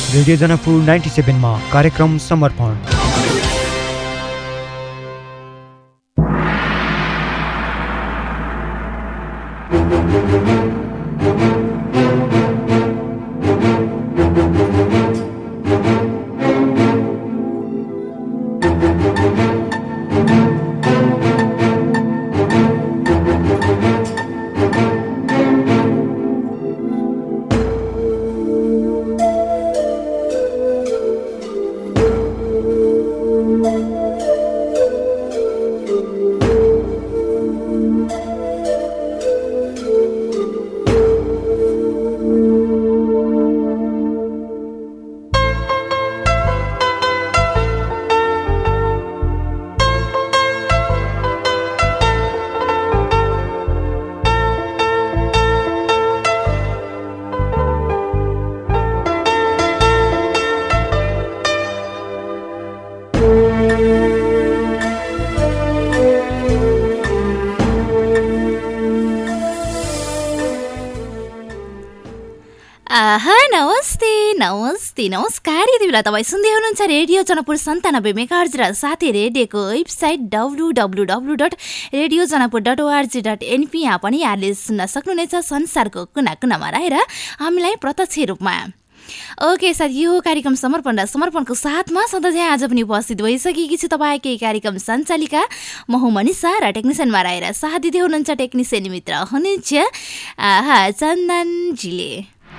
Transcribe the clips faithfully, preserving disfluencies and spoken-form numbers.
Radio Janakpur ninety सेभेनमा कार्यक्रम समर्पण। नमस्ते नमस्कार यति बेला तपाईँ सुन्दै हुनुहुन्छ रेडियो जनकपुर सन्तानब्बे मेगाहर्ज र साथै रेडियोको website W W W dot radio Janakpur dot ORG dot NP. यहाँ पनि यहाँले सुन्न सक्नुहुनेछ संसारको कुना कुनामा रहेर हामीलाई प्रत्यक्ष रूपमा। ओके सर, यो कार्यक्रम समर्पण र समर्पणको साथमा सधैँ आज पनि उपस्थित भइसकेकी छु तपाईँकै कार्यक्रम सञ्चालिका म हुँ मनिषा र टेक्निसियनमा रहेर साथ दिँदै हुनुहुन्छ टेक्निसियन मित्र हुनुहुन्छ आहा चन्दनजीले।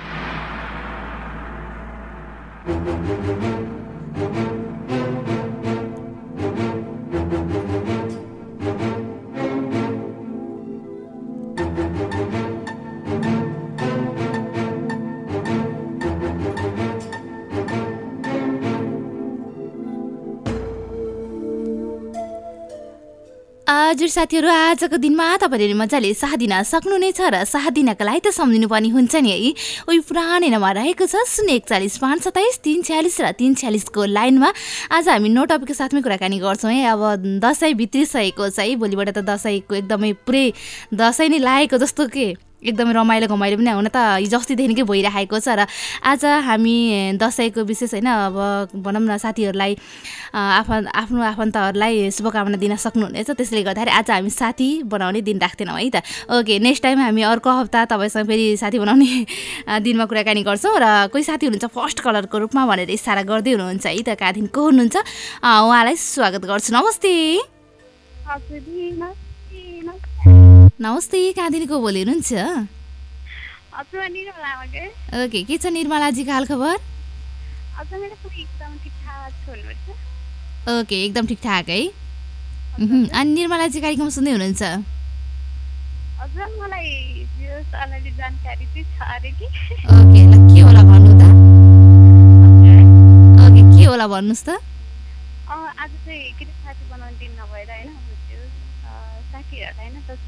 हजुर साथीहरू, आजको दिनमा तपाईँले मजाले साथ दिन सक्नुहुनेछ र साथ दिनका लागि त सम्झिनु पनि हुन्छ नि है। उही पुरानै नम्बर रहेको छ शून्य एकचालिस पाँच सत्ताइस तिन छ्यालिस र तिन छ्यालिसको लाइनमा। आज हामी नो टपिकको साथमै कुराकानी गर्छौँ है। अब दसैँ भित्रिसकेको छ है, भोलिबाट त दसैँको एकदमै पुरै दसैँ नै लागेको जस्तो के एकदमै रमाइलो घमाइलो पनि हुन त हिजो अस्तिदेखिकै भइरहेको छ। र आज हामी दसैँको विशेष होइन, अब भनौँ न साथीहरूलाई आफन् आफ्नो आफन्तहरूलाई शुभकामना दिन सक्नुहुनेछ, त्यसले गर्दाखेरि आज हामी साथी बनाउने दिन राख्दैनौँ है त। ओके, नेक्स्ट टाइम हामी अर्को हप्ता तपाईँसँग फेरि साथी बनाउने दिनमा कुराकानी गर्छौँ। र कोही साथी हुनुहुन्छ फर्स्ट कलरको रूपमा भनेर इसारा गर्दै हुनुहुन्छ है त, कहाँदेखि को हुनुहुन्छ उहाँलाई स्वागत गर्छु। नमस्ते नमस्ते, कहाँदेखिको बोली हुनुहुन्छ? ओके, के छ निर्मलाजीको हालखबर? ओके, एकदम ठिकठाक है। अनि निर्मलाजी कार्यक्रम सुन्दै हुनुहुन्छ? ओके, ल के होला भन्नु त? ओके, के होला भन्नुहोस् त? आज चाहिँ के साथी बनाउने दिन नभएर होइन, साथीहरूलाई होइन त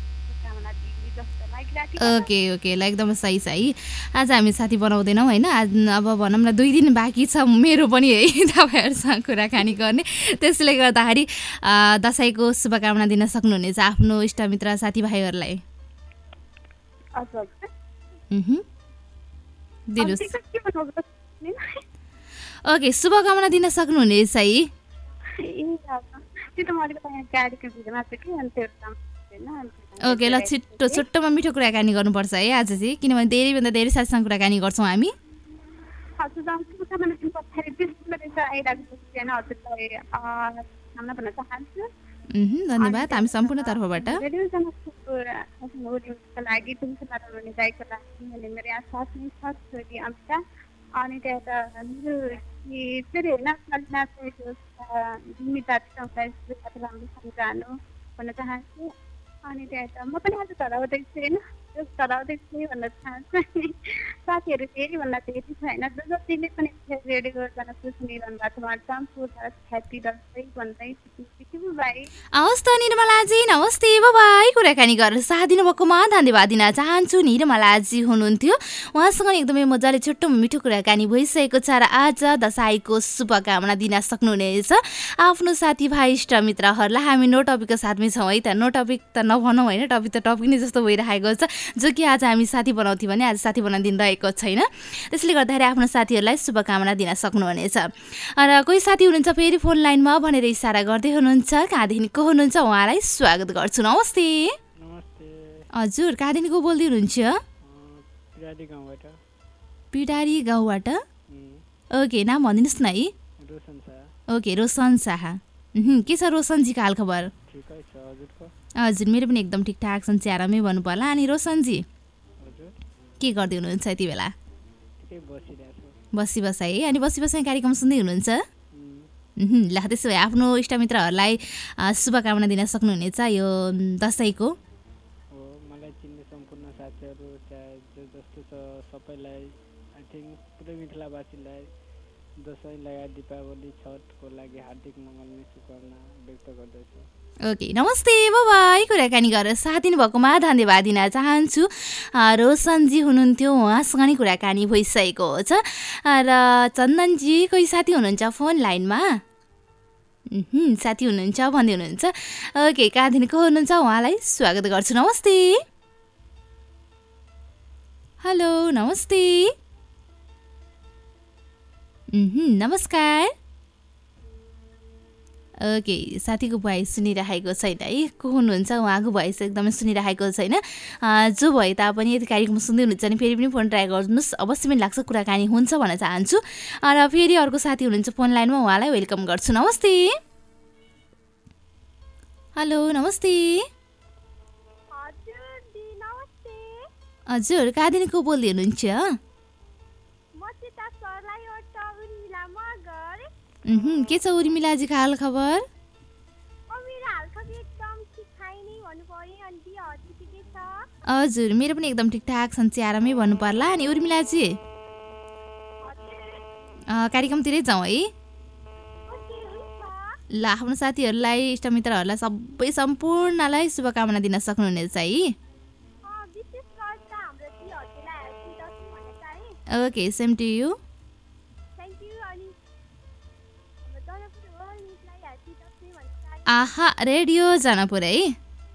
ओके ओके ल एकदम सही सही। आज हामी साथी बनाउँदैनौँ होइन। आज अब भनौँ न दुई दिन बाँकी छ मेरो पनि है तपाईँहरूसँग कुराकानी गर्ने, त्यसले गर्दाखेरि दसैँको शुभकामना दिन सक्नुहुनेछ आफ्नो इष्टमित्र साथीभाइहरूलाई। दिनुहोस्। ओके, शुभकामना दिन सक्नुहुनेछ है। ओके ल, छिट्टो छोटोमा मिठो कुराकानी गर्नुपर्छ है आज चाहिँ, किनभने धेरैभन्दा धेरै साथीसँग कुराकानी गर्छौँ हामी। धन्यवाद हामी सम्पूर्ण तर्फबाट। अनि त्यहाँ जानु भन्न चाहन्छु। अनि त्यहाँ म पनि आज चलाउँदैछु होइन, चलाउँदैछु भन्न चाहन्छु। साथीहरू धेरै भन्दा धेरै छ होइन, जतिले पनि रेडियो जनकपुर सुनिरहनु भएको छ, ह्याप्पी दसैँ भन्दै बाई। हवस् त निर्मलाजी, नमस्ते, बाई। कुराकानी गरेर साथ दिनुभएकोमा धन्यवाद दिन चाहन्छु। निर्मलाजी हुनुहुन्थ्यो, उहाँसँग एकदमै मजाले छोटो मिठो कुराकानी भइसकेको छ र आज दशैँको शुभकामना दिन सक्नुहुनेछ आफ्नो साथीभाइ इष्टमित्रहरूलाई। हामी नो टपिकको साथमै छौँ है त, नो टपिक त नभनौँ होइन, टपिक त टपिक नै जस्तो भइरहेको छ, जो कि आज हामी साथी बनाउँथ्यौँ भने आज साथी बनाउन दिन रहेको छैन। त्यसले गर्दाखेरि आफ्नो साथीहरूलाई शुभकामना दिन सक्नुहुनेछ। र कोही साथी हुनुहुन्छ फेरि फोन लाइनमा भनेर इसारा गर्दै हुनुहुन्छ, कहाँदेखि को हुनुहुन्छ उहाँलाई स्वागत गर्छु। नमस्ते। नमस्ते। हजुर, कहाँदेखि को बोल्दै हुनुहुन्छ? पिडारी गाउँबाट। पिडारी गाउँबाट? ओके, नाम भनिदिनुहोस् न है। रोशन शाह। ओके, रोशन शाह। के छ रोशनजीको हालखबर? ठिकै छ, हजुरको? हजुर, मेरो पनि एकदम ठिकठाक छ, आरामै भन्नु पर्ला। अनि रोशनजी हजुर के गर्दै हुनुहुन्छ यति बेला? ठिकै बसिरहेको छु। बसी बसाइ है। अनि बसी बसाइ कार्यक्रम सुन्दै हुनुहुन्छ? ल, त्यसो भए आफ्नो इष्टमित्रहरूलाई शुभकामना दिन सक्नुहुनेछ यो दसैँको? हो, मलाई चिन्ने सम्पूर्ण साथीहरू चाहे जो जस्तो छ सबैलाई, आई थिङ्क पुरै मिथिलावासीलाई दसैँ लगायत दीपावली छठको लागि हार्दिक मङ्गलमय शुभकामना व्यक्त गर्दछु। ओके, नमस्ते, बाई। कुराकानी गरेर साथ दिनुभएकोमा धन्यवाद दिन चाहन्छु। रोशनजी हुनुहुन्थ्यो, उहाँसँग नै कुराकानी भइसकेको छ। र चन्दनजी कोही साथी हुनुहुन्छ फोन लाइनमा? साथी हुनुहुन्छ भन्दै हुनुहुन्छ। ओके, कहाँदेखि को हुनुहुन्छ उहाँलाई स्वागत गर्छु। नमस्ते। हेलो, नमस्ते। नमस्कार। ओके, साथीको भोइस सुनिरहेको छैन है, को हुनुहुन्छ उहाँको भोइस एकदमै सुनिरहेको छैन। जो भए तापनि यदि कार्यक्रम सुन्दै हुनुहुन्छ भने फेरि पनि फोन ट्राई गर्नुहोस्, अवश्य पनि लाग्छ कुराकानी हुन्छ भन्न चाहन्छु। र फेरि अर्को साथी हुनुहुन्छ फोन लाइनमा, उहाँलाई वेलकम गर्छु। नमस्ते। हेलो, नमस्ते। हजुर, कहाँदेखि को बोल्दै हुनुहुन्छ? के छ उर्मिलाजीको हाल खबर? हजुर, मेरो पनि एकदम ठिकठाक छ, आरामै भन्नु पर्ला। अनि उर्मिलाजी कार्यक्रमतिरै जाउँ है। ल, आफ्नो साथीहरूलाई इष्टमित्रहरूलाई सबै सम्पूर्णलाई शुभकामना दिन सक्नुहुनेछ है। Okay, same to you. आहा, रेडियो जनपुर है।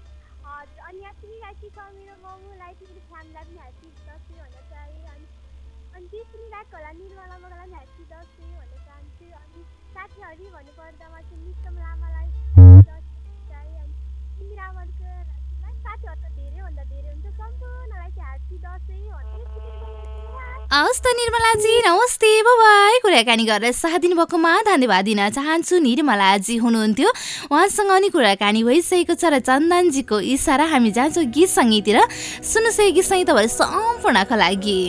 हवस् त निर्मलाजी, नमस्ते, बाई। कुराकानी गरेर साथ दिनुभएकोमा धन्यवाद दिन चाहन्छु। निर्मलाजी हुनुहुन्थ्यो, उहाँसँग नि कुराकानी भइसकेको छ। र चन्दनजीको इसारा हामी जान्छौँ गीत सङ्गीततिर। सुन्नुहोस् है गीत सङ्गीत तपाईँहरू सम्पूर्णको लागि।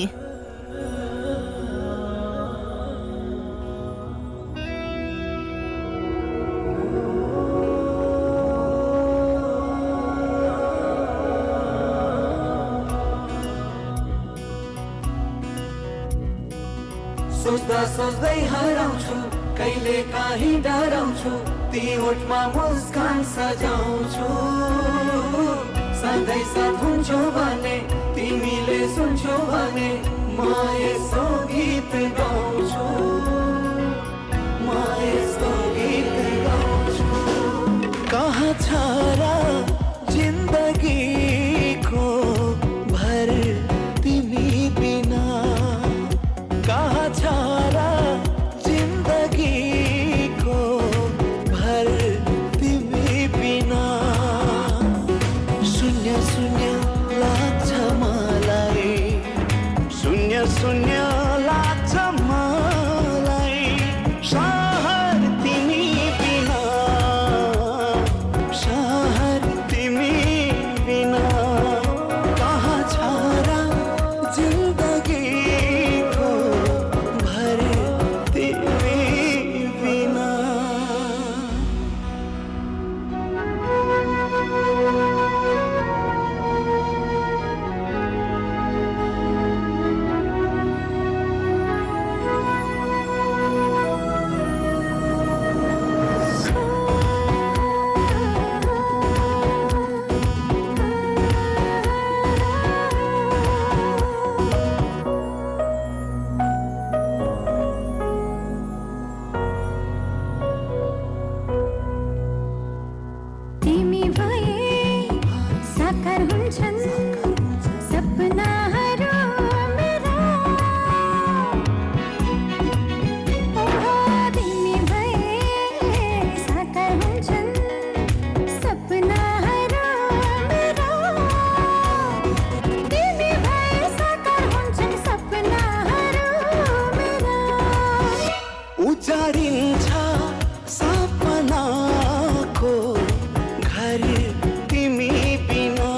सोच्दा सोच्दै हराउँछु, कहिले काहीँ डराउँछु, ती ओठमा मुस्कान सजाउँछु। सधैँ साथ हुन्छौ भने, तिमीले सुन्छौ भने, म यसो गीत गाउँछु, म यसो गीत गाउँछु। कहाँ छ र जिन्दगीको भर तिमी बिना, कहाँ छ र जिन्दगीको भर तिमी बिना। शून्य शून्य लाग्छ मलाई, शून्य शून्य लाग्छ मलाई। उजारिन्छ सपनाको घर तिमी बिना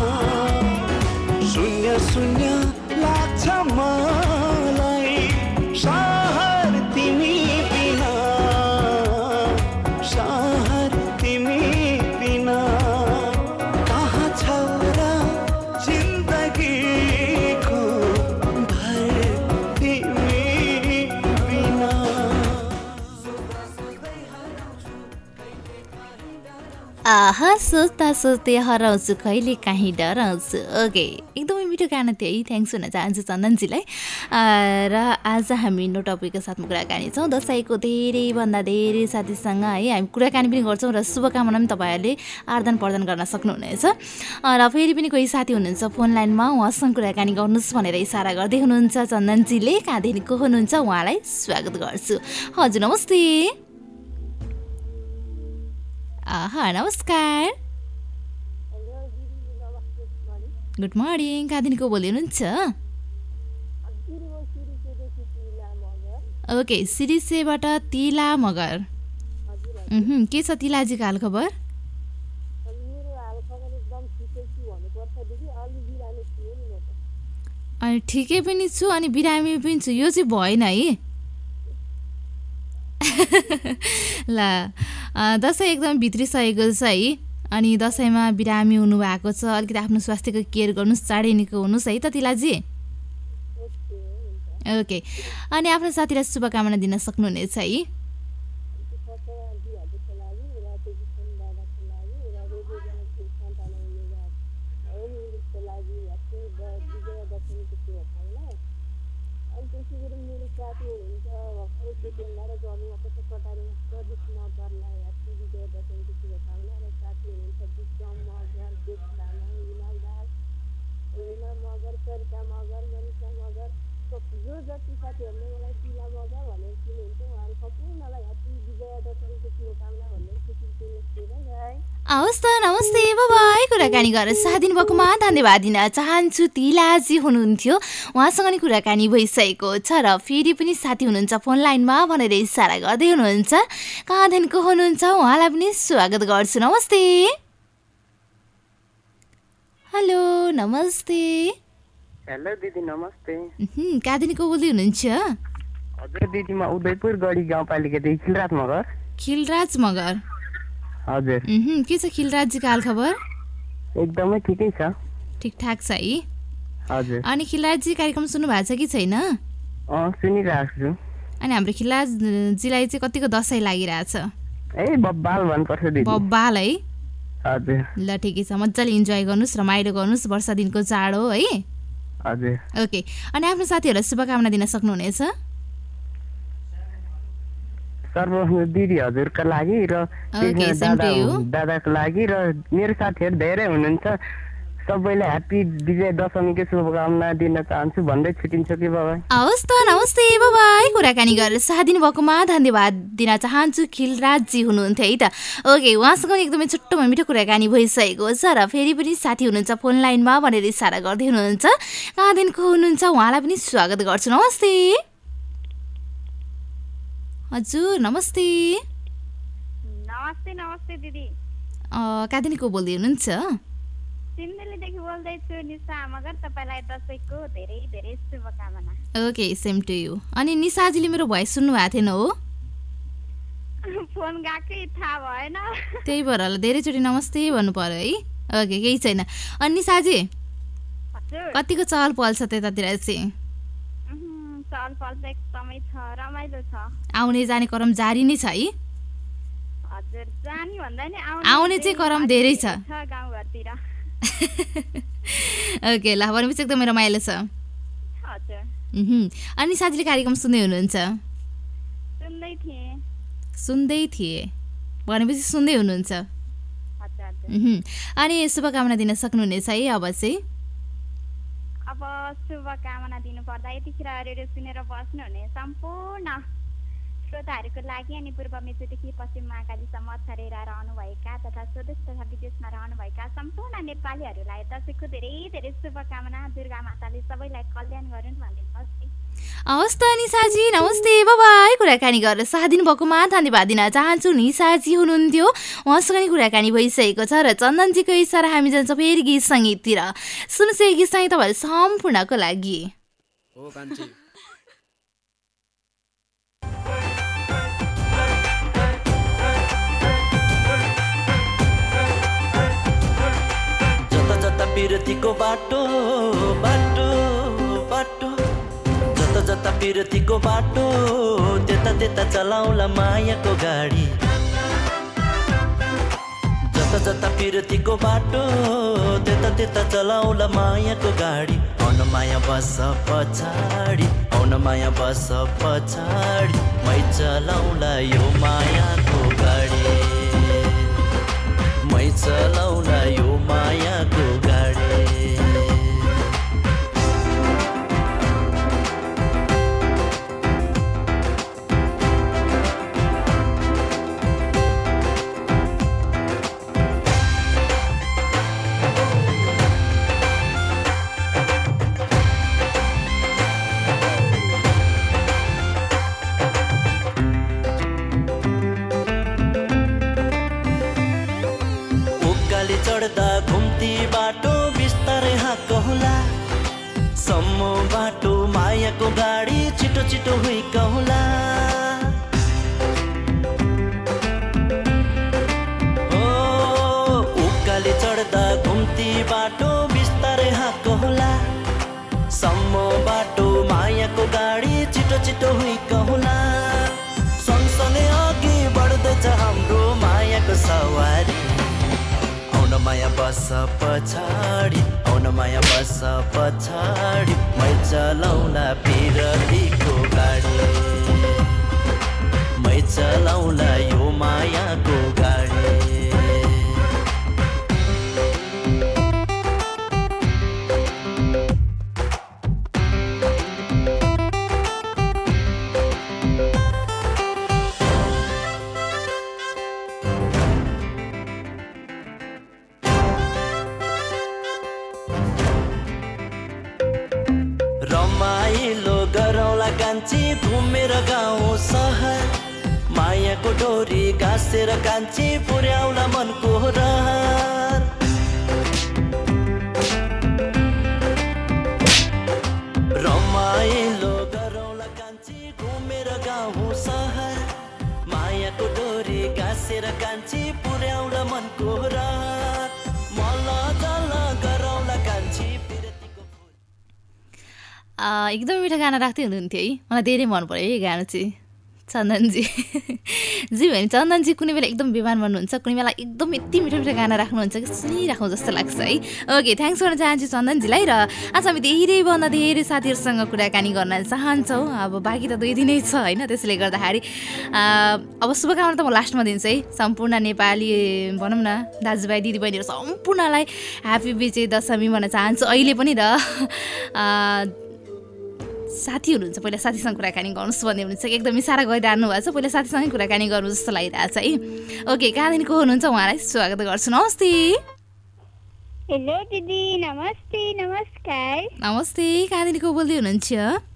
शून्य शून्य लाग्छ मलाई शहर तिमी बिना शहर तिमी बिना कहाँ छ र जिन्दगीको भर तिमी बिना आहा सोच्दा सोच्दै हराउँछु कहिले काहीँ डराउँछु। ओके एकदमै मिठो गाना थियो है। थ्याङ्क्स भन्न चाहन्छु चन्दनजीलाई। र आज हामी नो टपिकको साथमा कुराकानी छौँ। दसैँको धेरैभन्दा धेरै साथीसँग है हामी कुराकानी पनि गर्छौँ र शुभकामना पनि तपाईँहरूले आदान प्रदान गर्न सक्नुहुनेछ। र फेरि पनि कोही साथी हुनुहुन्छ फोन लाइनमा, उहाँसँग कुराकानी गर्नुहोस् भनेर इसारा गर्दै हुनुहुन्छ चन्दनजीले। कहाँदेखि को हुनुहुन्छ उहाँलाई स्वागत गर्छु। हजुर नमस्ते। आहा नमस्कार। Good morning. कहाँदेखि को बोल्दै हुनुहुन्छ? ओके सिरिसेबाट तिला मगर। उहुँ, के छ तिलाजीको हाल खबर? अनि ठिकै पनि छु अनि बिरामी पनि छु। यो चाहिँ भएन है। ल दसैँ एकदम भित्रिसकेको छ है। अनि दसैँमा बिरामी हुनुभएको छ, अलिकति आफ्नो स्वास्थ्यको केयर गर्नुहोस्, चाँडै निको हुनुहोस् है त तिलाजी। ओके अनि आफ्नो साथीलाई शुभकामना दिन सक्नुहुनेछ है। हवस् त नमस्ते बाबाई। कुराकानी गरेर साथ दिनुभएकोमा धन्यवाद दिन चाहन्छु। तिलाजी हुनुहुन्थ्यो, उहाँसँग नि कुराकानी भइसकेको छ र फेरि पनि साथी हुनुहुन्छ फोन लाइनमा भनेर इसारा गर्दै हुनुहुन्छ। कहाँदेखिको हुनुहुन्छ उहाँलाई पनि स्वागत गर्छु। नमस्ते। हेलो नमस्ते। हेलो दिदी नमस्ते। कहाँदेखिको बोल्दै हुनुहुन्छ? हजुर दिदी म उदयपुर गढी गाउँपालिकादेखि खिलराज मगर। खिलराज मगर हजुर। के छ खिलराजजीको हाल खबर? एकदमै ठिकै छ। ठिकठाक छ है। हजुर। अनि खिलराजजी कार्यक्रम सुन्नु भएको छ कि छैन? अँ सुनिरहेको छु। अनि हाम्रो खिलराजजीलाई चाहिँ कतिको दसैँ लागिरहेछ? ए बब्बाल भन्नुपर्छ दिदी। बब्बाल है। हजुर। ल ठिकै छ, मजाले इन्जोय गर्नुहोस्, रमाइलो गर्नुहोस्, वर्ष दिनको चाड हो है। हजुर। ओके अनि आफ्नो साथीहरूलाई शुभकामना दिन सक्नुहुनेछ? सर्वप्रथम दिदी हजुरका लागि र दादा दादाको लागि र मेरो साथीहरू धेरै हुनुहुन्छ, सबैलाई ह्याप्पी विजय दशमीको शुभकामना दिन चाहन्छु भन्दै छुटिन्छ कि बाबा। हवस् त नमस्ते बाबाई। कुराकानी गरेर साथ दिनुभएकोमा धन्यवाद दिन चाहन्छु। खिलराजजी हुनुहुन्थ्यो है त। ओके उहाँसँग एकदमै छुट्टोमा मिठो कुराकानी भइसकेको छ र फेरि पनि साथी हुनुहुन्छ फोन लाइनमा भनेर इसारा गर्दै हुनुहुन्छ। कहाँदेखिको हुनुहुन्छ उहाँलाई पनि स्वागत गर्छु। नमस्ते। हजुर नमस्ते। नमस्ते नमस्ते दिदी। कहाँदेखिको बोल्दै हुनुहुन्छ? सिन्धुलीदेखि बोल्दैछु निशा मगर। तपाईँलाई दसैँको धेरै धेरै शुभकामना। Okay same to you. अनि निशाजीले मेरो भोइस सुन्नु भएको थिएन हो? फोन गएकै थाहा भएन, त्यही भएर होला धेरैचोटि नमस्ते भन्नु पर्यो है। ओके केही छैन। अनि निशाजी कतिको चहल पहल छ त्यतातिर चाहिँ? चहल पहल चाहिँ एकदमै छ, रमाइलो छ। आउने जाने क्रम जारी नै छ है? हजुर जाने भन्दा नि आउने चाहिँ क्रम धेरै छ गाउँघरतिर। ओके ल भनेपछि एकदमै रमाइलो छ। हजुर। अनि साथीले कार्यक्रम सुन्दै हुनुहुन्छ? सुन्दै थिएँ। सुन्दै थिए भनेपछि सुन्दै हुनुहुन्छ। अनि शुभकामना दिन सक्नुहुनेछ है अब चाहिँ? अब शुभकामना दिनु पर्दा यतिखेर रेडियो सुनेर बस्नुहुने सम्पूर्ण श्रोताहरूको लागि अनि पूर्व मेचुदेखि पश्चिम महाकालीसम्म छरेर रहनुभएका तथा स्वदेश तथा विदेशमा रहनुभएका सम्पूर्ण नेपालीहरूलाई दसैँको धेरै धेरै शुभकामना। दुर्गा माताले सबैलाई कल्याण गरून् भनिदिनुहोस्। हवस् त निसाजी, नमस्ते, बाबाई। कुराकानी गरेर साथ दिनुभएकोमा धन्यवाद दिन चाहन्छु। निसाजी हुनुहुन्थ्यो, उहाँसँग नि कुराकानी भइसकेको छ र चन्दनजीको इसारा हामी जान्छ फेरि गीत सङ्गीततिर। सुन्नुहोस् यो गीत सङ्गीत तपाईँहरू सम्पूर्णको लागि। हो कान्छी जता जता पिरतीको बाटो बाटो बाटो जता जता पिरतीको बाटो त्यता त्यता चलाउला मायाको गाडी। जता जता पिरतीको बाटो त्यता त्यता चलाउला मायाको गाडी। आउन माया बस पछाडि आउन माया बस पछाडि मै चलाउला यो मायाको गाडी। मै चलाउला यो मायाको गाडी। चढ्दा घुम्ती बाटो बिस्तारै हाँकहुला सम्मो बाटो मायाको गाडी छिटो छिटो हुइकहुला। ओ उकाली चढ्दा घुम्ती बाटो बिस्तारै हाँकहुला सम्मो बाटो मायाको गाडी छिटो छिटो हुइकहुला। सँगसँगै अघि बढ्दैछ हाम्रो मायाको सवारी। आउन माया बस पछाडि आउन माया बस पछाडि मै चलाउला पिरतीको गाडी। मै चलाउला यो मायाको गाडी। रमाइलो गरौँला कान्छी घुमेर गाउँ सहर मायाको डोरी गाँसेर कान्छी पुर्याउला मनको रहर। रमाइलो गरौँला कान्छी घुमेर गाउँ सहर मायाको डोरी गाँसेर कान्छी पुर्याउला मनको रहर। मल जल गरौँला कान्छी एकदम मिठो गाना राख्दै हुनुहुन्थ्यो है, मलाई धेरै मन पर्यो है गाना चाहिँ। चन्दनजी जी भने चन्दनजी कुनै बेला एकदम बिमार भन्नुहुन्छ, कुनै बेला एकदम यति मिठो मिठो गाना राख्नुहुन्छ कि सुनिराख्नु जस्तो लाग्छ है। ओके, थ्याङ्क्स गर्न चाहन्छु चन्दनजीलाई। र आज हामी धेरैभन्दा धेरै साथीहरूसँग कुराकानी गर्न चाहन्छौँ। अब बाँकी त दुई दिनै छ होइन, त्यसले गर्दाखेरि अब शुभकामना त म लास्टमा दिन्छु है। सम्पूर्ण नेपाली भनौँ न दाजुभाइ दिदीबहिनीहरू सम्पूर्णलाई ह्याप्पी विजय दशमी भन्न चाहन्छु अहिले पनि। र साथी हुनुहुन्छ, पहिला साथीसँग कुराकानी गर्नुहोस् भन्ने हुनुहुन्छ कि एकदम इसारा गरिरहनु भएको छ, पहिला साथीसँगै कुराकानी गर्नु जस्तो लागिरहेको छ है। ओके, कहाँदेखिको हुनुहुन्छ उहाँलाई स्वागत गर्छु। नमस्ते। हेलो दिदी, नमस्ते। नमस्कार। नमस्ते, कहाँदेखिको बोल्दै हुनुहुन्छ?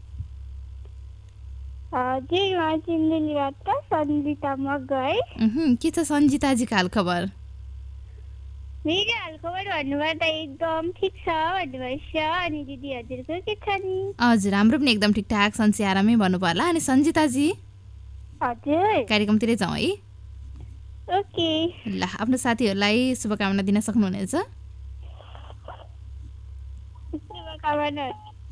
हजुर, म सिन्धुलीबाट सन्जिता मगर। के छ सन्जिताजीको हाल खबर? मेरो हालखबर भन्नुपर्दा एकदम ठिक छ भन्नुभएछ। अनि दिदी हजुरको के छ नि? हजुर, हाम्रो पनि एकदम ठिकठाक, सन्चै आरामै भन्नु पर्ला। अनि सन्जिताजी हजुर कार्यक्रमतिरै जाउँ है। ओके, ल आफ्नो साथीहरूलाई शुभकामना दिन सक्नुहुनेछ? शुभकामना।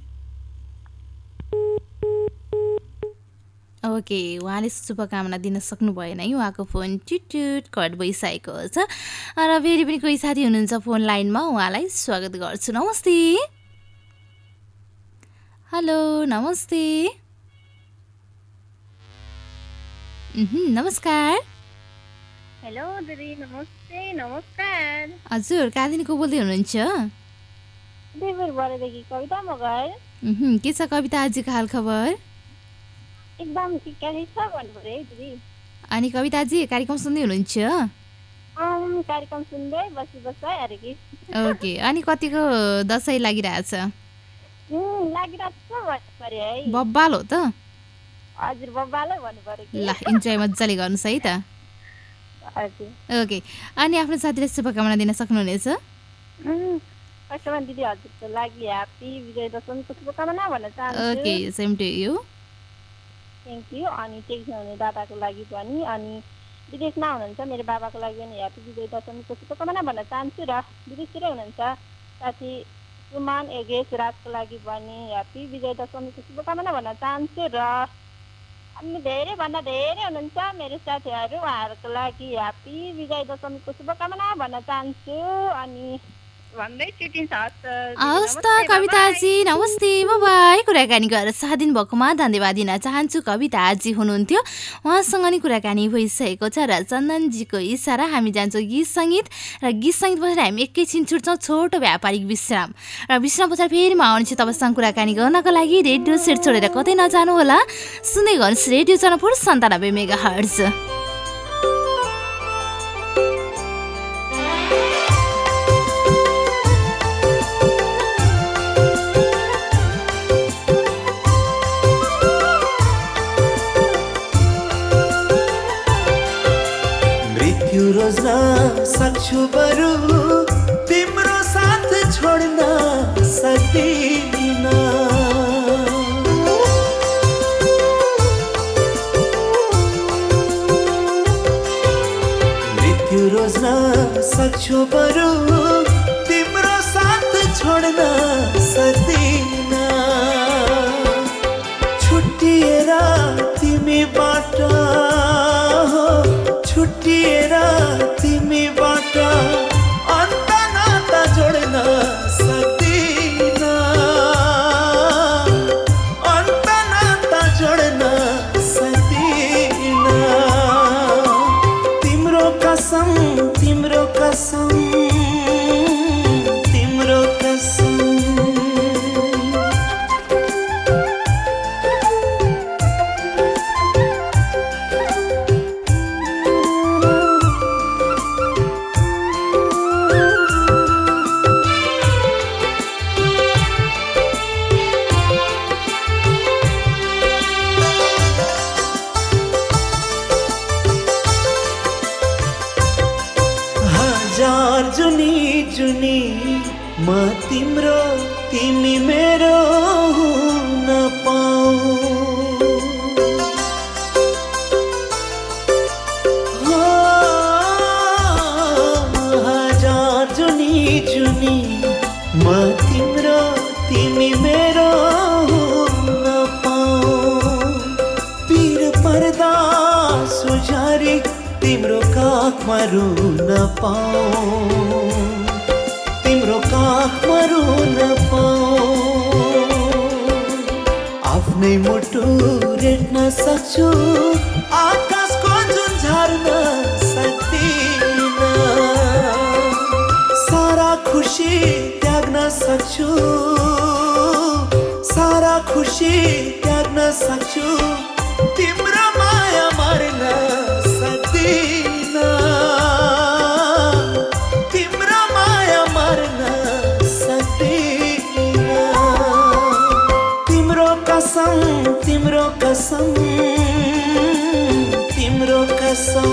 ओके, उहाँले शुभकामना दिन सक्नु भएन है, उहाँको फोन टिट कट भइसकेको छ। र फेरि पनि कोही साथी हुनुहुन्छ फोन लाइनमा, उहाँलाई स्वागत गर्छु। नमस्ते। हेलो, नमस्ते। नमस्कार। हेलो दिदी, नमस्ते। नमस्कार। हजुर, कहाँदेखिको बोल्दै हुनुहुन्छ? देवरबारदेखि कविता मगर। के छ कविता आजको हाल खबर? एकदम ठिकै छ भन्नु पर्यो है दिदी। अनि कविताजी कार्यक्रम सुन्दै हुनुहुन्छ? अँ कार्यक्रम सुन्दै बसी बसाइ अरे कि। ओके, अनि कतिको दसैँ लागिरहेछ? लागिरहेछ भन्नु पर्यो है। बब्बाल हो त? हजुर बब्बालै भन्नु पर्यो कि। ल इन्जोय मजाले गर्नुहोस् है त। हजुर। ओके, अनि आफ्नो साथीलाई शुभकामना दिन सक्नुहुनेछ? फर्स्टमा दिदी हजुरको लागि ह्याप्पी विजय दशमीको शुभकामना भन्न चाहन्छु। Okay, same to you. Thank you. अनि टेक्स्ट हुने दादाको लागि पनि अनि विदेशमा हुनुहुन्छ मेरो बाबाको लागि पनि ह्याप्पी विजय दशमीको शुभकामना भन्न चाहन्छु र विदेशतिरै हुनुहुन्छ साथी सुमन एगेश राजको लागि पनि ह्याप्पी विजय दशमीको शुभकामना भन्न चाहन्छु र अनि धेरैभन्दा धेरै हुनुहुन्छ मेरो साथीहरू उहाँहरूको लागि ह्याप्पी विजय दशमीको शुभकामना भन्न चाहन्छु। अनि भन्दै छुट्टिन्छ। हवस् त कविताजी, नमस्ते, बाई। कुराकानी गरेर साथ दिनुभएकोमा धन्यवाद दिन चाहन्छु। कविताजी हुनुहुन्थ्यो, उहाँसँग नि कुराकानी भइसकेको छ र चन्दनजीको इसारा हामी जान्छौँ गीत सङ्गीत र गीत सङ्गीत पछाडि हामी एकैछिन छुट्छौँ छोटो व्यापारिक विश्राम र विश्राम पछाडि फेरि म आउने छु तपाईँसँग कुराकानी गर्नको लागि। रेडियो सेट छोडेर कतै नजानु होला, सुन्दै गर्नुहोस् रेडियो जनपुर सन्तानब्बे मेगा हर्ज। रोज्न सक्छु बरु तिम्रो साथ छोड्न सक्दिन। मृत्यु रोज्न सक्छु बरु तिम्रो साथ छोड्न सक्दिन। छुट्टिएर तिमीबाट छुट्टिएर तिमीबाट अन्त नाता जोड्न सक्दिन। अन्त नाता जोड्न सक्दिन। तिम्रो कसम तिम्रो कसम तिम्रो कसम। म तिम्रो तिमी मेरो हुन पाऊ। हजार जुनी जुनी म तिम्रो तिमी मेरो हुन पाऊ। पीर पर्दा सुझारी तिम्रो काखमा रुन पाऊ। तिम्रो काखमा रुन पाऊ। आफ्नै मुटु रेट्न सक्छु आकाशको जुन झर्न सक्दिन। सारा खुसी त्याग्न सक्छु सारा खुसी त्याग्न सक्छु तिम्रो माया मर्न सक्दिन। तिम्रो माया मर्न सक्दिन। तिम्रो कसम तिम्रो कसम तिम्रो कसम।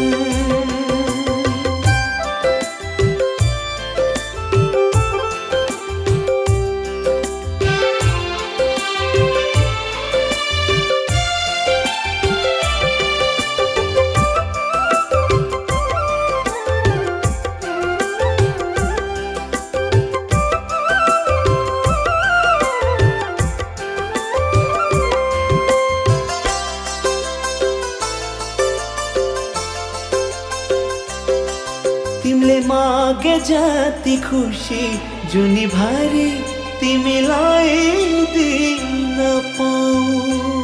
मागे जति खुसी जुनी भारी तिमीलाई दिन पाऊ।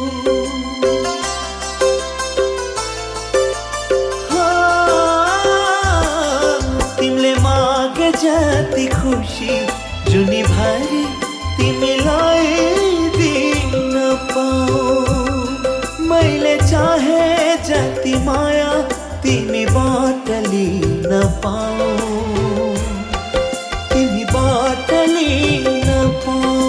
तिमीले मागे जति खुसी जुनी भारी तिमीलाई दिन पाऊ। मैले जति माया तिमी बाटली नपाऊ तिमी बाटली नपाऊ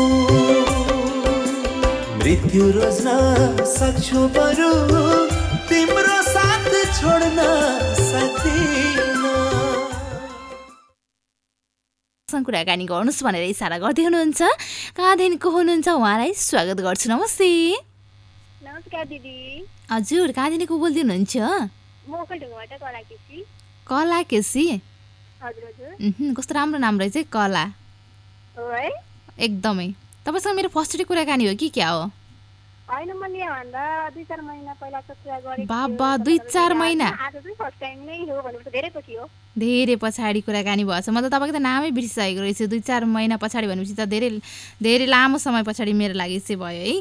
मृत्यु रोज्न सक्छु बरु तिम्रो साथ छोड्न सक्दिन कुराकानी गर्नुहोस् भनेर इसारा गर्दै हुनुहुन्छ कहाँदेखिको हुनुहुन्छ उहाँलाई स्वागत गर्छु नमस्ते नमस्कार दिदी हजुर कहाँदेखिको बोल्दै हुनुहुन्छ कला केसी कस्तो राम्रो नाम रहेछ कला एकदमै तपाईँसँग मेरो फर्स्टै कुराकानी हो कि क्या हो बाबा दुई चार महिना धेरै पछाडि कुराकानी भएछ म त तपाईँको त नामै बिर्सिसकेको रहेछु दुई चार महिना पछाडि भनेपछि त धेरै धेरै लामो समय पछाडि मेरो लागि चाहिँ भयो है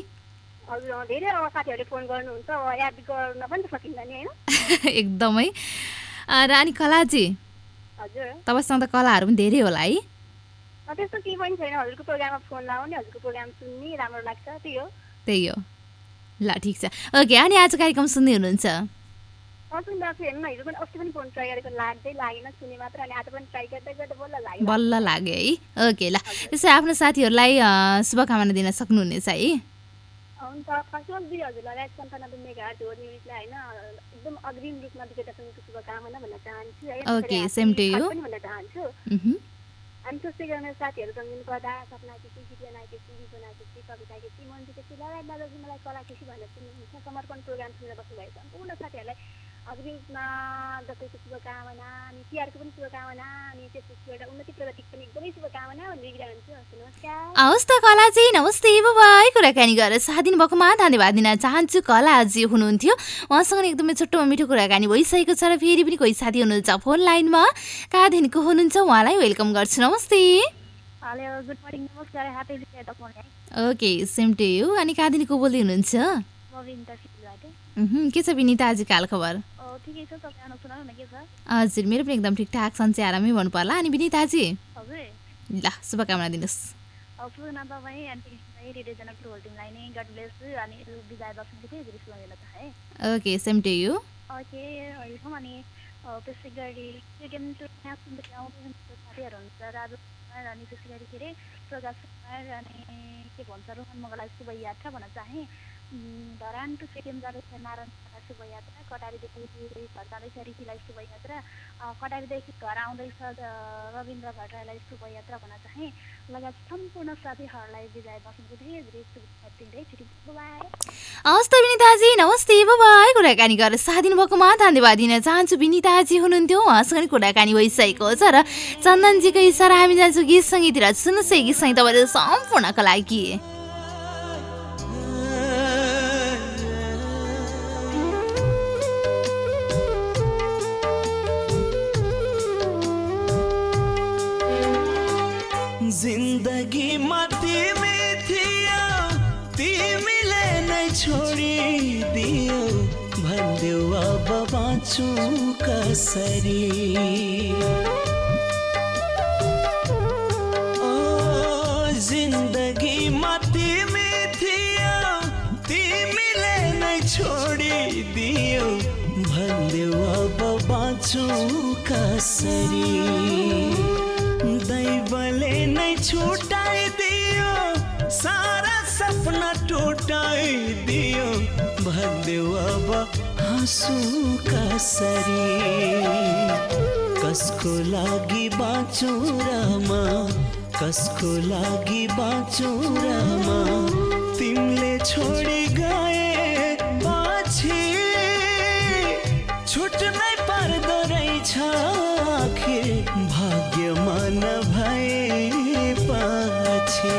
एकदमै र अनि कलाजी तपाईँसँग त कलाहरू पनि धेरै होला है त्यस्तो केही पनि छैन हजुरको प्रोग्राममा फोन लाउने हजुरको प्रोग्राम सुन्ने राम्रो लाग्छ त्यही हो त्यही हो ल ठिक छ ओके अनि आज कार्यक्रम सुन्दै हुनुहुन्छ बल्ल लाग्यो है ओके ल त्यसै आफ्नो साथीहरूलाई शुभकामना दिन सक्नुहुनेछ है ओके सेम टु यु अनि त्यस्तै गरेर साथीहरू सम्झिनु पर्दा सपना केसी सिटियाना केसी बिपना केसी कविता केसी मन्जु केसी लगायत दादाजी मलाई कला केसी भनेर चिन्नुहुन्छ समर्पण प्रोग्राम सुनेर बस्नुभएको सम्पूर्ण साथीहरूलाई अग्रिममा दसैँको शुभकामना अनि तिहारको पनि शुभकामना अनि त्यसपछि एउटा उन्नति प्रगतिको पनि एकदमै शुभकामना भनेर दिइरहन्छु नमस्कार हवस् त कलाजी नमस्ते बाई कुराकानी गरेर साथ दिनुभएकोमा धन्यवाद दिन चाहन्छु कलाजी हुनुहुन्थ्यो उहाँसँग एकदमै छोटो मिठो कुराकानी भइसकेको छ र फेरि पनि कोही साथी हुनुहुन्छ फोन लाइनमा कहाँदेखिको हुनुहुन्छ उहाँलाई वेलकम गर्छु नमस्ते हेलो गुड मर्निङ नमस्कार happy new year okay same to you अनि कहाँदेखिको बोल्दै हुनुहुन्छ के छ विनिताजीको हाल खबर हजुर मेरो पनि एकदम ठिकठाक सन्चै आरामै भन्नु पर्ला अनि विनिताजी ल शुभकामना दिनुहोस् ओके सेम टु यु त्यसै गरी साथीहरू हुन्छ राजु कुमार अनि त्यसै गरी के अरे प्रकाश कुमार अनि के भन्छ रोहन मगलाई शुभयात्रा भन्न चाहेँ धरान टु सिक्किम जाँदैछ नारायण शुभयात्रा कटारीदेखि घर जाँदैछ ऋषिलाई शुभयात्रा कटारीदेखि घर आउँदैछ रविन्द्र भट्टराईलाई शुभयात्रा भन्न चाहेँ लगायत सम्पूर्ण साथीहरूलाई विजय बस्नुको धेरै धेरै शुभेच्छा दिँदै छिटो बाई हवस् त विनिताजी नमस्ते बाई कुराकानी गरेर साथ दिनुभएकोमा धन्यवाद दिन चाहन्छु विनिताजी हुनुहुन्थ्यो उहाँसँग कुराकानी भइसकेको छ र चन्दनजीको इसारा हामी जान्छौँ गीत सङ्गीततिर सुन्नुहोस् है गीत सङ्गीत तपाईँहरू सम्पूर्णको लागि जिन्दगीमा तिमी थियो तिमीले नै छोडिदियो भन्देऊ अब बाँचु कसरी ओ जिन्दगीमा तिमी थियो तिमीले नै छोडिदियो भन्देऊ अब बाँचु कसरी दैवले नै छुटाइदियो सारा सपना टुटाइदियो भन्देऊ अब हाँसु कसरी कसको लागि बाँचौँ रमा कसको लागि बाँचौँ रमा तिमीले छोडी गए पछि छुट्नै पर्दो रहेछ आखिर भाग्यमा नभएपछि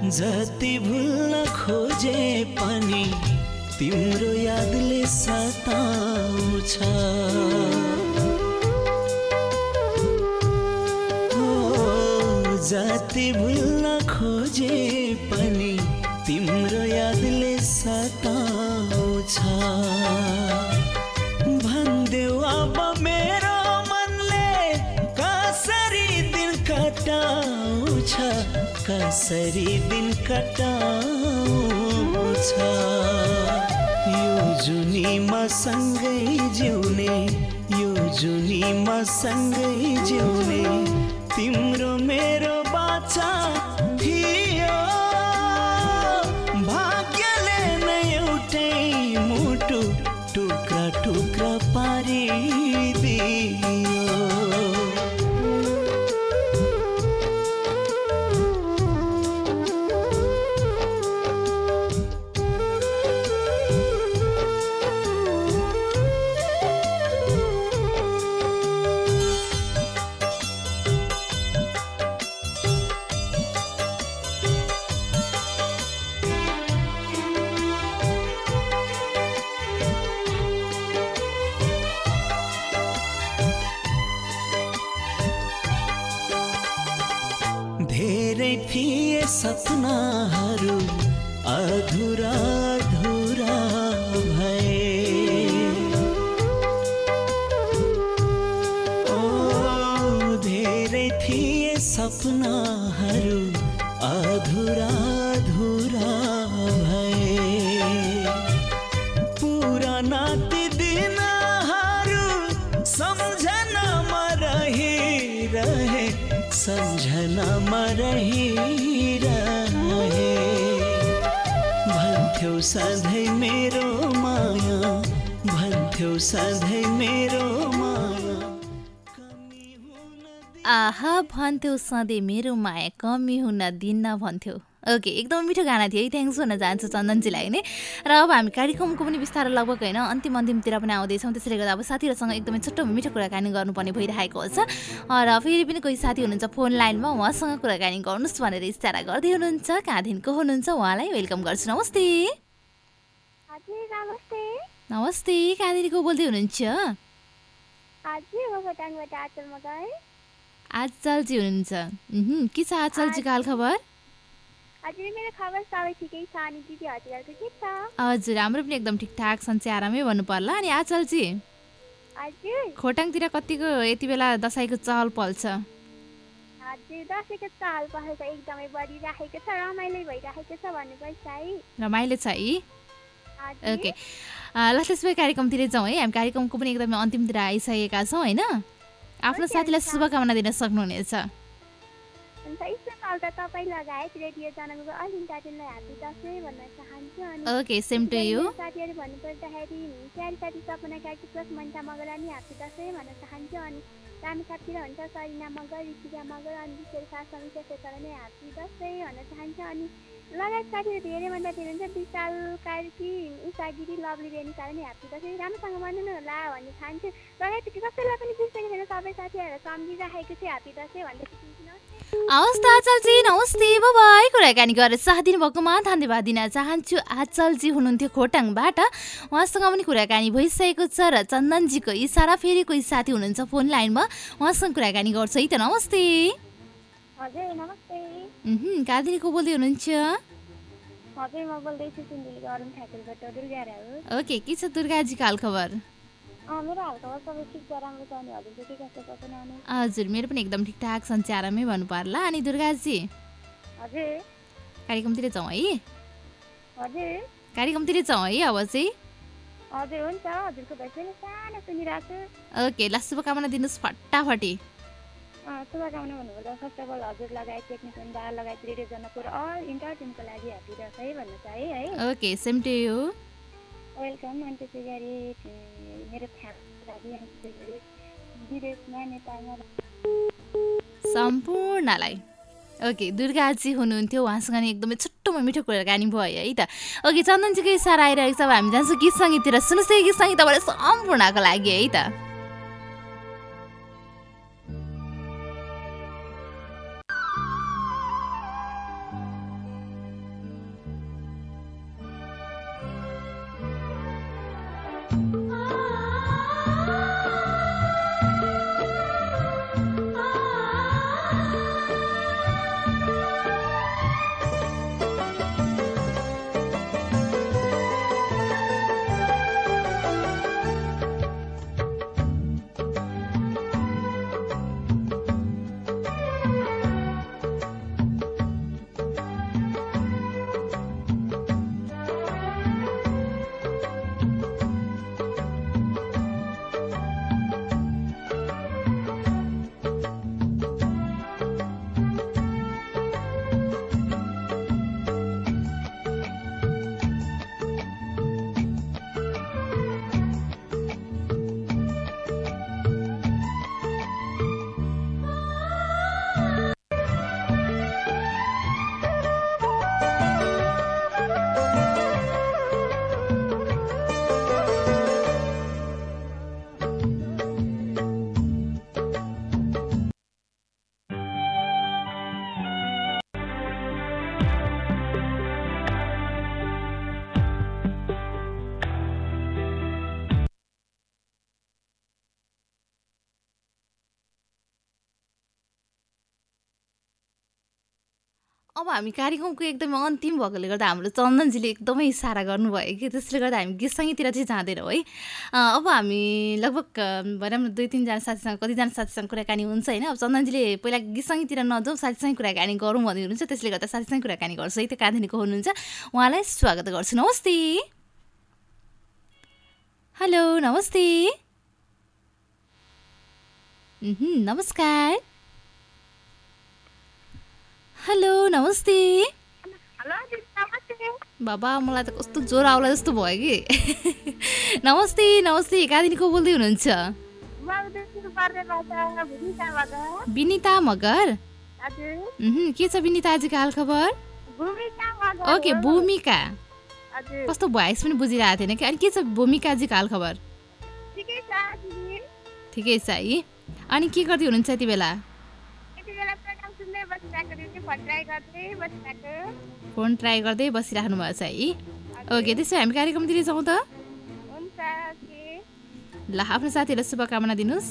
जति भुल्न खोजे पनि तिम्रो यादले सताउँछ हो जति भुल्न खोजे पनि तिम्रो यादले सताउँछ भन्देऊ अब मेरो मनले कसरी दिन कटाउँछ कसरी दिन कटाउँछ यो जुनीमा सँगै जिउने यो जुनीमा सँगै जिउने तिम्रो मेरो बाचा थियो भाग्यले नै एउटै मुटु टुक्रा टुक्रा पारिदियो थिए सपनाहरू अधुरा अधुरा भए ओ धेरै थिए सपनाहरू अधुरा अधुरा भए पुराना ती दिनहरू सम्झनामा रहिरहे सम्झनामा रहिरहे भन्थ्यौ सधैँ मेरो माया भन्थ्यौ सधैँ मेरो माया आहा भन्थ्यौ सधैँ मेरो माया कमी हुन दिन्न भन्थ्यौ। ओके एकदम मिठो गाना थियो है, थ्याङ्क्स भन्न चाहन्छु चन्दनजीलाई नै। र अब हामी कार्यक्रमको पनि बिस्तारै लगभग होइन अन्तिम अन्तिमतिर पनि आउँदैछौँ, त्यसैले गर्दा अब साथीहरूसँग एकदमै छोटो मिठो कुराकानी गर्नुपर्ने भइरहेको हुन्छ। र फेरि पनि कोही साथी हुनुहुन्छ फोन लाइनमा, उहाँसँग कुराकानी गर्नुहोस् भनेर इशारा गर्दै हुनुहुन्छ। कहाँदेखिको हुनुहुन्छ उहाँलाई वेलकम गर्छु। नमस्ते नमस्ते कहाँदेखिको बोल्दै हुनुहुन्छ? आचलजी हुनुहुन्छ। के छ आचलजीको हाल खबर? हजुर हाम्रो पनि एकदम ठिकठाक सन्चै आरामै भन्नु पर्ला। अनि आचलजी खोटाङतिर कतिको यति बेला दसैँको चहल पहल छ? रमाइलो छ है। ओके ल त्यसो भए कार्यक्रमतिर जाउँ है। हामी कार्यक्रमको पनि एकदमै अन्तिमतिर आइसकेका छौँ होइन। आफ्नो साथीलाई शुभकामना दिन सक्नुहुनेछ। Okay same to you. साथीहरू भन्नुपर्दाखेरि प्यारी साथी सपना काकी प्लस मन्टा मगर अनि ह्याप्पी दसैँ भन्न चाहन्छु। अनि राम्रो साथीहरू हुन्छ सरिना मगर ऋषिका मगर अनि विशेष खास समीक्षा शेखर नै ह्याप्पी दसैँ भन्न चाहन्छु। अनि लगायत साथीहरू धेरैभन्दा धेरै हुन्छ विशाल कार्की उषा गिरी लभली रेणुका नि ह्याप्पी दसैँ राम्रोसँग मनाउनु होला भन्ने चाहन्छु। लगायत कसैलाई पनि बिर्सेको छैन, सबै साथीहरूलाई सम्झिराखेको छु ह्याप्पी दसैँ भन्दै हवस् त आचलजी नमस्ते बाई। कुराकानी गरेर साथ दिनुभएकोमा धन्यवाद दिन चाहन्छु। आचलजी हुनुहुन्थ्यो खोटाङबाट, उहाँसँग पनि कुराकानी भइसकेको छ। र चन्दनजीको इसारा फेरि कोही साथी हुनुहुन्छ फोन लाइनमा, उहाँसँग कुराकानी गर्छ है त। नमस्ते हजुर नमस्ते। कहाँदेखिको बोल्दै हुनुहुन्छ? हजुर म बोल्दैछु सिन्धुलीको अरुण ठाकुरबाट दुर्गा राउत। ओके के छ दुर्गाजीको हाल खबर? मेरो हाल खबर सबै ठिक छ, राम्रो छ। अनि हजुरको के कस्तो छ सुनाउनु? हजुर मेरो पनि एकदम ठिकठाक सन्चै आरामै भन्नु पर्ला। अनि दुर्गाजी हजुर कार्यक्रमतिर जाउँ है। हजुर कार्यक्रमतिर जाउँ है अब चाहिँ। हजुर हुन्छ, हजुरको भोइस पनि सानो सुनिरहेको छु। ओके ल शुभकामना दिनुहोस् फटाफटी। शुभकामना भन्नुपर्दा फर्स्ट अफ अल हजुर लगायत टेक्निसियन दा लगायत रेडियो जनकपुर अल इन्टर टिमको लागि ह्याप्पी दसैँ भन्न चाहे है। Okay same to you. Welcome. अनि त्यसै गरी मेरो फ्यामिली विदेशमा नेपालमा सम्पूर्णलाई। ओके दुर्गाजी हुनुहुन्थ्यो, उहाँसँग नि एकदमै छोटोमा मिठो कुराकानी भयो है त। ओके चन्दनजीको इसारा आइरहेको छ। अब हामी जान्छौँ गीत सङ्गीततिर। सुन्नुहोस् है गीत सङ्गीत तपाईँलाई सम्पूर्णको लागि है त। अब हामी कार्यक्रमको एकदमै अन्तिम भएकोले गर्दा हाम्रो चन्दनजीले एकदमै इसारा गर्नुभयो कि त्यसले गर्दा हामी गीत सङ्गीततिर चाहिँ जाँदैनौँ है। अब हामी लगभग भनौँ न दुई तिनजना साथीसँग कतिजना साथीसँग कुराकानी हुन्छ होइन। अब चन्दनजीले पहिला गीत सङ्गीततिर नजाउँ साथीसँग कुराकानी गरौँ भन्दै हुनुहुन्छ, त्यसले गर्दा साथीसँग कुराकानी गर्छु है। त्यो काँधेनीको हुनुहुन्छ, उहाँलाई स्वागत गर्छु। नमस्ते। हेलो नमस्ते। नमस्कार। हेलो नमस्ते। बाबा मलाई त कस्तो ज्वरो आउला जस्तो भयो कि। नमस्ते नमस्ते, कहाँदेखि को बोल्दै हुनुहुन्छ? विनिता मगर। के छ विनिता आजको हाल खबर? ओके भूमिका। कस्तो भोइस पनि बुझिरहेको थिएन कि। अनि के छ भूमिकाजीको हाल खबर? ठिकै छ है। अनि के गर्दै हुनुहुन्छ यति बेला? फोन ट्राई गर्दै बसिराख्नु भएको छ है। ओके त्यसो हामी कार्यक्रमतिर जाउँ त। ल आफ्नो साथीहरूलाई शुभकामना दिनुहोस्।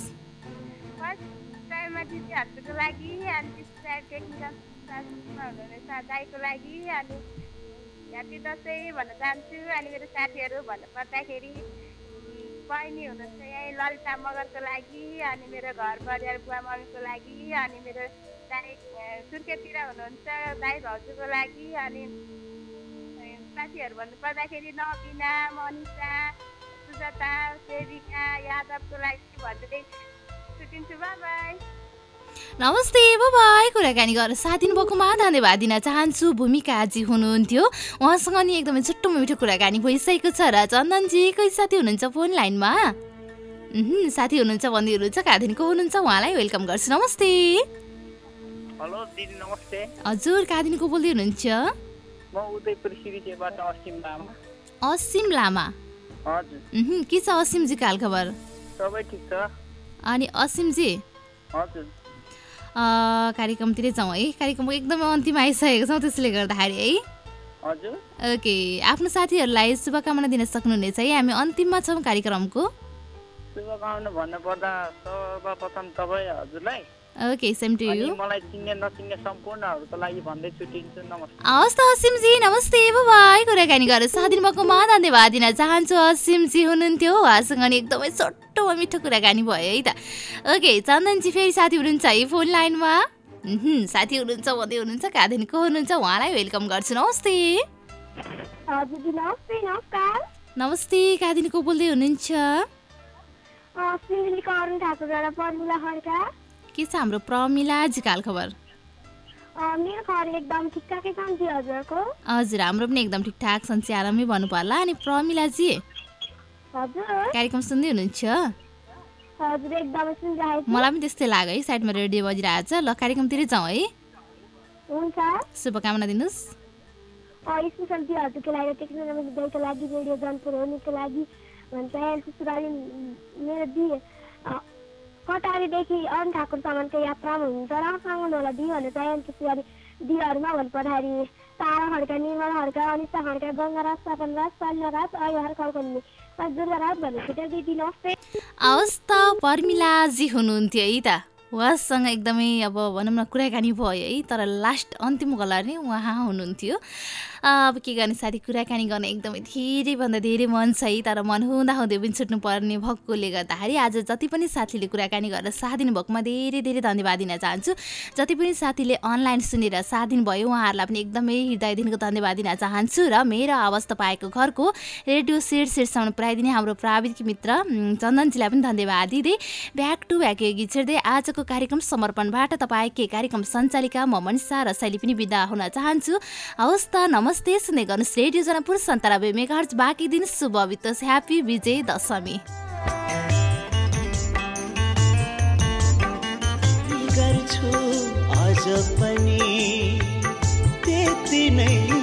बहिनी हुनुहुन्छ यही ललिता मगरको लागि, अनि मेरो घर परिवार बुवा मम्मीको लागि, अनि मेरो दाइ सुर्खेततिर हुनुहुन्छ दाइ भाउजूको लागि, अनि साथीहरू भन्नुपर्दाखेरि नबिना मनिषा सुजाता सेविका यादवको लागि भन्दै छुट्टिन्छु। Bye bye. नमस्ते बाबाई। कुराकानी गरेर साथ दिनुभएकोमा धन्यवाद दिन चाहन्छु। भूमिकाजी हुनुहुन्थ्यो, उहाँसँग नि एकदमै छुट्टो मिठो कुराकानी भइसकेको छ। र चन्दनजी कोही साथी हुनुहुन्छ फोन लाइनमा? साथी हुनुहुन्छ भन्दै हुनुहुन्छ, कहाँदेखिको हुनुहुन्छ उहाँलाई वेलकम गर्छु। नमस्ते। हेलो दिदी नमस्ते। हजुर कहाँदेखिको बोल्दै हुनुहुन्छ? म उदयपुर सिरिसेबाट असिम लामा। असिम लामा। हजुर। के छ असिमजीको हाल खबर? सबै ठिक छ। अनि असिमजी हजुर कार्यक्रमतिरै जाउँ है। कार्यक्रमको एकदमै अन्तिम आइसकेको छौँ, त्यसले गर्दाखेरि है। हजुर। ओके आफ्नो साथीहरूलाई शुभकामना दिन सक्नुहुनेछ है। हामी अन्तिममा छौँ कार्यक्रमको। शुभकामना भन्नुपर्दा सर्वप्रथम तपाईँ हजुरलाई। Okay same to you. मलाई चिन्ने नचिन्ने सम्पूर्णहरूको लागि भन्दै छुट्टिन्छु। नमस्ते। हवस् त असिमजी नमस्ते बाई। कुराकानी गरेर साथ दिनुभएकोमा धन्यवाद दिन चाहन्छु। असिमजी हुनुहुन्थ्यो, उहाँसँग नि एकदमै छोटो मिठो कुराकानी भयो है त। ओके चन्दनजी फेरि साथी हुनुहुन्छ है फोन लाइनमा? साथी हुनुहुन्छ भन्दै हुनुहुन्छ, कहाँदेखिको हुनुहुन्छ उहाँलाई वेलकम गर्छु। नमस्ते। नमस्ते कहाँदेखिको बोल्दै हुनुहुन्छ? के छ हाम्रो प्रमिलाजीको हाल खबर? मेरो खबर एकदम ठिकठाकै छ नि हजुरको? हजुर हाम्रो पनि एकदम ठिकठाक छ, आरामै भन्नु पर्ला। अनि प्रमिलाजी हजुर कार्यक्रम सुन्दै हुनुहुन्छ? हजुर एकदमै सुनिरहेको छु। मलाई पनि त्यस्तै लाग्यो है, साइडमा रेडियो बजिरहेको छ। ल कार्यक्रमतिर जाउँ है। हुन्छ शुभकामना दिनुहोस्। स्पेशल दिदीहरूको लागि टेक्नोलोजी दिदीको लागि रेडियो जनपुर हुनुको लागि भन्छ मेरो दि कटारीदेखि अन ठाकुरसम्मको यात्रामा हुनुहुन्छ राम्रोसँग हुनुहोला दि भन्न चाहन्छु। त्यसरी दिदीहरूमा भन्नुपर्दाखेरि तारा खड्का, निर्मल खड्का, अनिता खड्का, गङ्गा राज, सपन राज, सल्ना राज, अयहर खड्कन्ने दुर्गा राज भन्ने छुट्याइ दिदी नमस्ते। हवस् त पर्मिलाजी हुनुहुन्थ्यो है त, उहाँसँग एकदमै अब भनौँ न कुराकानी भयो है। तर लास्ट अन्तिम कलर नै उहाँ हुनुहुन्थ्यो। अब के गर्ने साथी, कुराकानी गर्न एकदमै धेरैभन्दा धेरै मन छ है। तर मन हुँदा हुँदै पनि छुट्नु पर्ने भएकोले गर्दाखेरि आज जति पनि साथीले कुराकानी गरेर साथ दिनुभएकोमा धेरै धेरै धन्यवाद दिन चाहन्छु। जति पनि साथीले अनलाइन सुनेर साथ दिनुभयो उहाँहरूलाई पनि एकदमै हृदयदेखिको धन्यवाद दिन चाहन्छु। र मेरो आवाज तपाईँको घरको रेडियो सेट सेटसम्म पुऱ्याइदिने हाम्रो प्राविधिक मित्र चन्दनजीलाई पनि धन्यवाद दिँदै ब्याक टु ब्याक गीत छेड्दै आजको कार्यक्रम समर्पणबाट तपाईँकै कार्यक्रम सञ्चालिका म मनिषा र शैली पनि बिदा हुन चाहन्छु। हवस् त नमस्ते। सुन्दै गर्नुहोस् रेडियो जनपुर सन्तानब्बे मेगाहर्ज। बाँकी दिन शुभ बितोस्। ह्याप्पी विजय दशमी। गर्छु आज पनि त्यति नै